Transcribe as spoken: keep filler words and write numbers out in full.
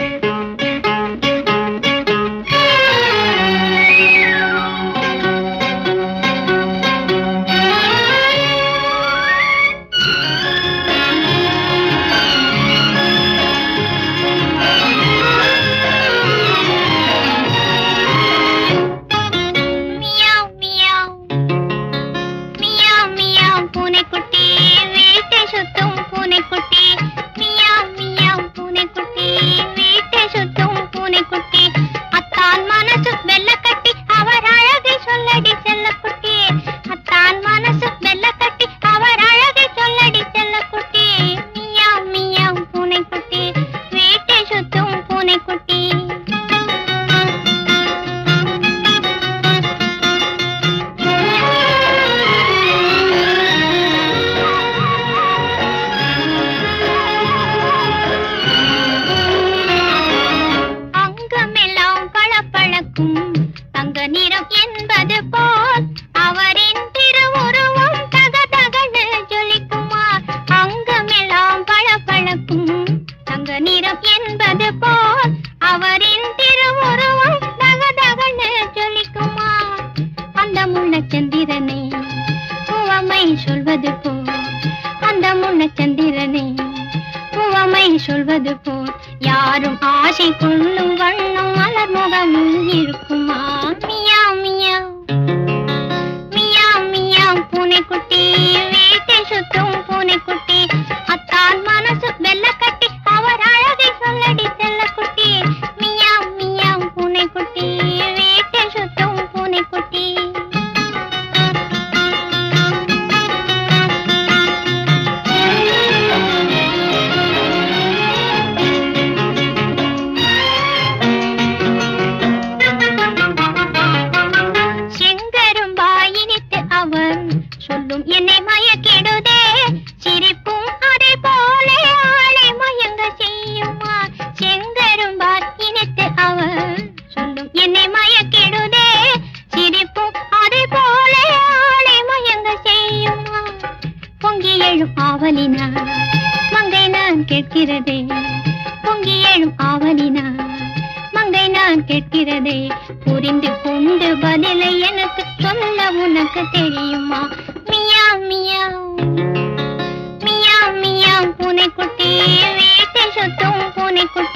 சந்திரனே உவமை சொல்வது போல், அந்த முன்ன சந்திரனே உவமை சொல்வது போல், யாரும் ஆசை கொள்ளும் வண்ணம் மலர் முகமும் இருக்குமா? மியா மியா மியா மியா பூனைக்குட்டி, வீட்டை சுத்தும் பூனைக்குட்டி, அத்தான் மனசு வெள்ள கட்டி அவர் அழகை சொல்லடி செல்லக்குட்டி. மியா மியா பூனைக்குட்டி, வீட்டை சுத்தும் பூனைக்குட்டி. சொல்லும் என்னை மயக்கிடுதே, சிரிப்பும் அதை போல ஆளை மயங்க செய்யுமா? செங்கரும்பால் இனித்து அவள் சொல்லும் என்னை மயக்கிடுதே, சிரிப்பும் அதை போல ஆளை மயங்க செய்யுமா? பொங்கி எழும் ஆவலினா மங்கை நான் கேட்கிறதே, பொங்கி எழும் ஆவலினா மங்கை நான் கேட்கிறதே, புரிந்து கொண்டு பதிலை எனக்கு சொல்ல உனக்கு தெரியுமா? மியா மியா மியா மியா பூனைக்குட்டி, வீட்டை சுத்தும் பூனைக்குட்டி.